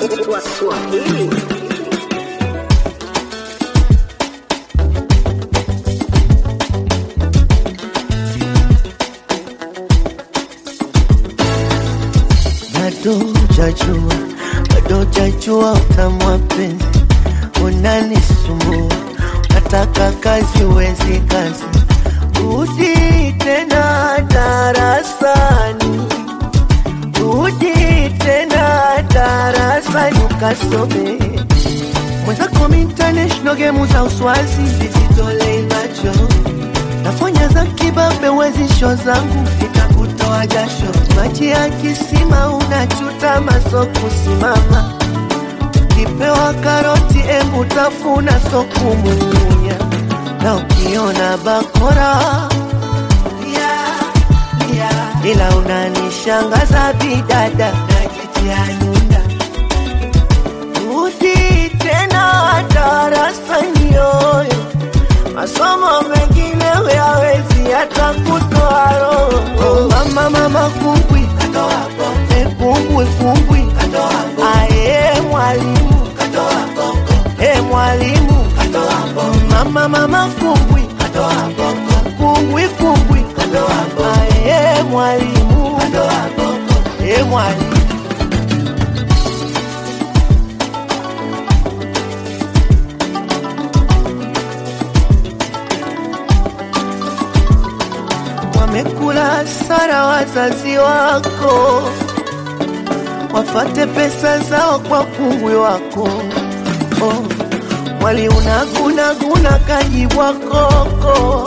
Swahili. Bado jajua utamu wa penzi, unanisumbua, nataka kazi uwezi kazi. Rudi tena darasani, rudi tena darasani ukasome. Mwenzako international game za uswazi, zititolei macho. Nafanya za kibabe wezi show zangu, nitakutoa jasho. Maji ya kisima unachuta maso kusimama. Kipewa karoti embu tafuna soku munya. Na ukiona bakora ila unanishangaza bidada najitia nunda. Rudi tena darasani yoyo, masomo mengine huyawezi hata kutoa roho. Mama kumbwi, kumbwi kumbwi, ae mwalimu, mwalimu. Mama kumbwi, kumbwi kumbwi, ae mwalimu, mwalimu. Wamekula sara wazazi wako, wafate pesa zao kwa kungwi wako. Wali unaguna kajibwa koko,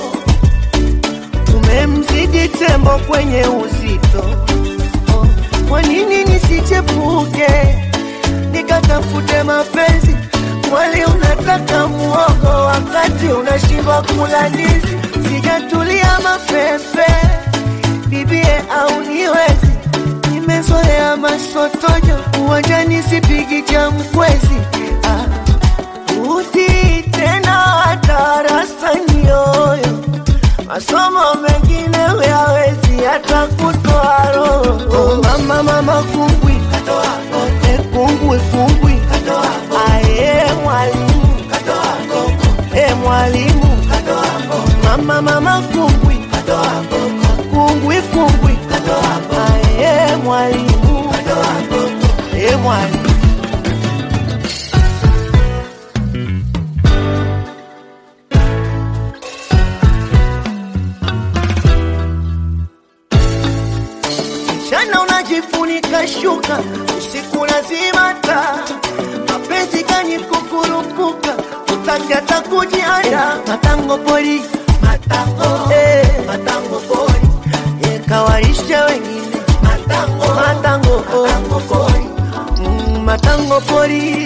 umemzidi tembo kwenye uzito. Kwa nini nisichepuke nikatafute mapenzi? Wali unataka muogo wakati unashindwa kula ndizi. Sijatulia mapepe, bibie au niwezi. Nimezoea masotojo, uwanjani sipigi cha mkwezi. Rudi tena darasani yoyo, masomo mengine huyawezi hata kutoa roho. Mama kumbwi, kumbwi kumbwi, ae mwalimu, mwalimu. Mama kumbwi, kumbwi kumbwi, ae mwalimu, mwalimu. Jana unajifunika shuka, usiku lazima taa. Mapenzi gani kukurupuka, utaki hata kujianda. Matango pori, matango, matango pori, kawarisha wengine. Matango pori, matango pori.